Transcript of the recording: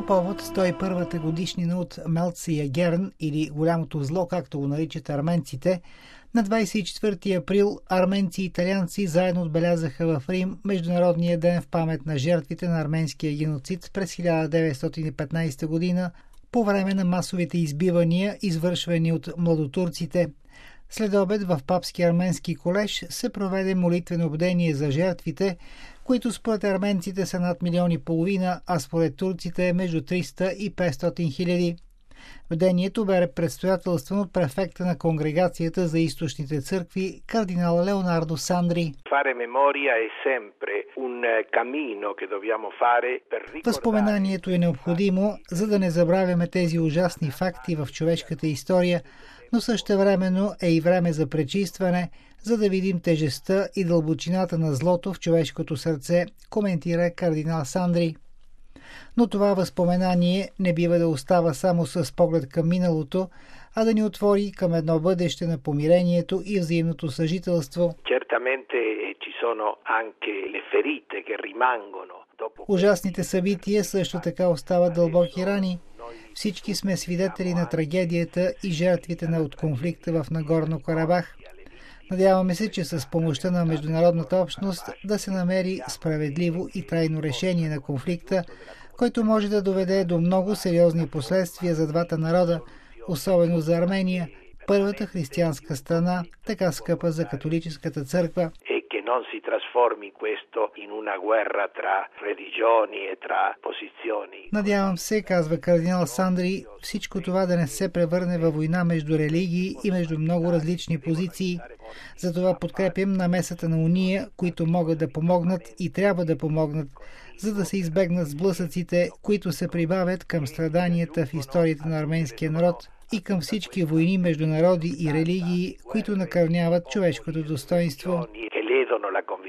По повод 101-та годишнина от Мелция Герн, или Голямото зло, както го наричат арменците, на 24 април арменци и италианци заедно отбелязаха в Рим Международния ден в памет на жертвите на арменския геноцид през 1915 година по време на масовите избивания, извършвани от младотурците. След обед в Папски арменски колеж се проведе молитвено бдение за жертвите, които според арменците са над 1,5 милиона, а според турците между 300 и 500 хиляди. Бдението бе предстоятелствано от префекта на Конгрегацията за източните църкви, кардинал Леонардо Сандри. Възпоменанието е необходимо, за да не забравяме тези ужасни факти в човешката история, но същевременно е и време за пречистване, за да видим тежестта и дълбочината на злото в човешкото сърце, коментира кардинал Сандри. Но това възпоменание не бива да остава само с поглед към миналото, а да ни отвори към едно бъдеще на помирението и взаимното съжителство. Ужасните събития също така остават дълбоки рани. Всички сме свидетели на трагедията и жертвите от конфликта в Нагорно Карабах. Надяваме се, че с помощта на международната общност да се намери справедливо и трайно решение на конфликта, който може да доведе до много сериозни последствия за двата народа, особено за Армения, първата християнска страна, така скъпа за католическата църква. Надявам се, казва кардинал Сандри, всичко това да не се превърне във война между религии и между много различни позиции. Затова подкрепям намесата на уния, които могат да помогнат и трябва да помогнат, за да се избегнат сблъсъците, които се прибавят към страданията в историята на арменския народ и към всички войни между народи и религии, които накърняват човешкото достоинство.